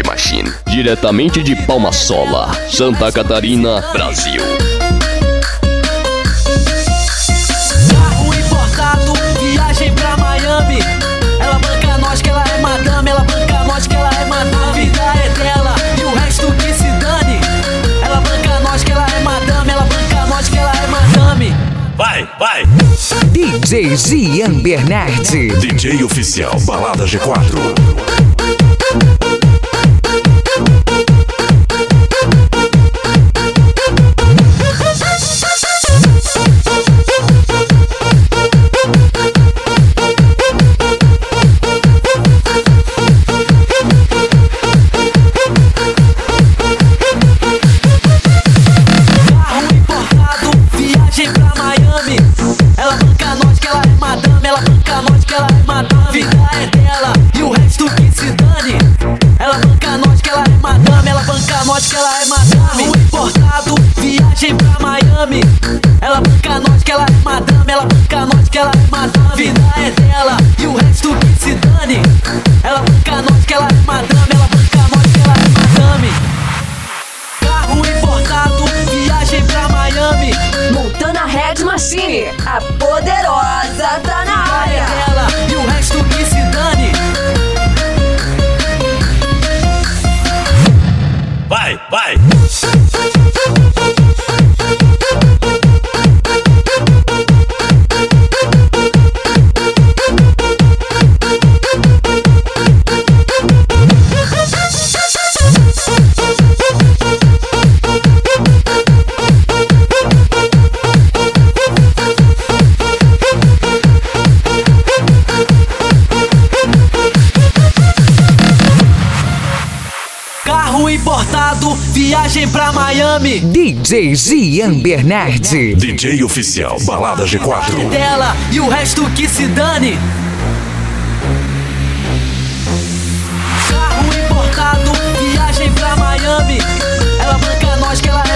Machine, diretamente de Palmasola, Santa Catarina, Brasil. Carro importado, viagem pra Miami. Ela banca nós que ela é madame, ela banca nós que ela é madame. A vida é dela e o resto que se dane. Ela banca nós que ela é madame, ela banca nós que ela é madame. Vai, vai! DJ Gian Bernardi, DJ oficial Balada G4. Que ela é madame, importado, viagem pra Miami. Ela banca nós que ela é madame, ela banca nós que ela é madame. A vida é dela e o resto que se dane. Ela banca nós que ela é madame, ela banca nós que ela é madame. Carro importado, viagem pra Miami. Montana Red Machine, a poderosa tá na área. A vida é dela e o resto que se dane. Vai, vai! Carro importado, viagem pra Miami. DJ Gian Bernardi, DJ oficial Balada G4. Dela e o resto que se dane. Carro importado, viagem pra Miami. Ela banca nós que ela